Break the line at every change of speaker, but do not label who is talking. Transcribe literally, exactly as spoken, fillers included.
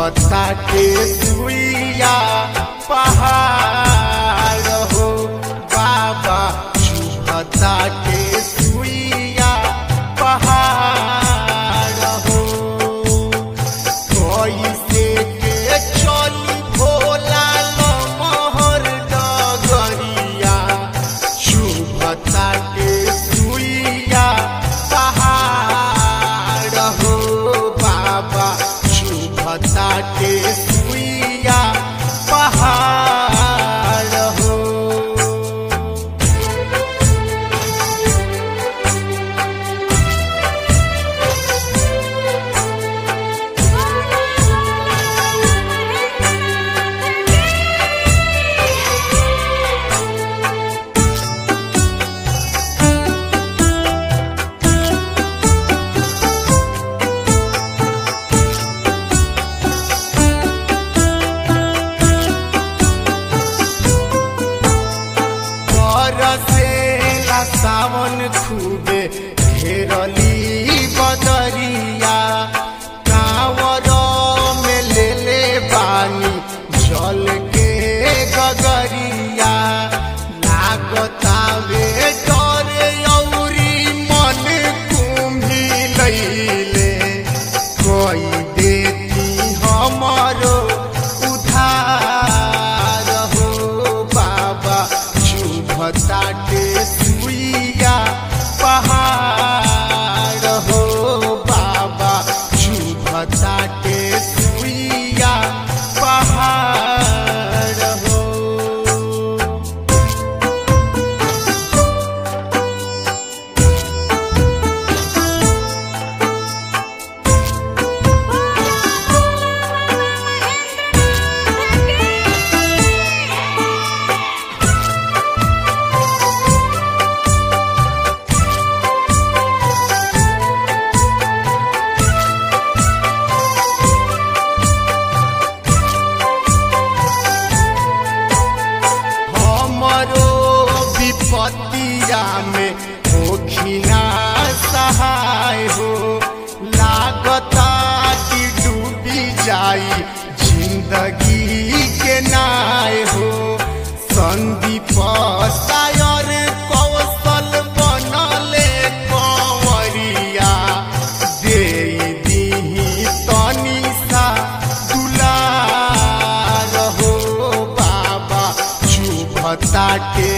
चुभता के सुइया पहाड़ हो बाबा, चुभता के सुइया पहाड़ हो। कैसे के चली भोला मोहर डगरिया, चुभता के सुइया पहाड़ हो बाबा, चुभता के सुइया पहाड़ हो। बरसेला सावन खूबे घेरली बदरिया, कांवर में ले ले बानी जल के गगरिया। लागतावे डरे औरी मन कुम्भी लैले, कोई देती हमारो उधार हो बाबा, चुभता के सुइया पहाड़ हो बाबा, चुभता के सुइया पहाड़ हो। हमरो विपत्तिया में होखिना सहाय हो, लागता कि डूबी जाई जिंदगी के नाय हो। संदीप शायर कौशल बनले कंवरिया, दे दीही तनी सा दुलार हो बाबा, चुभता के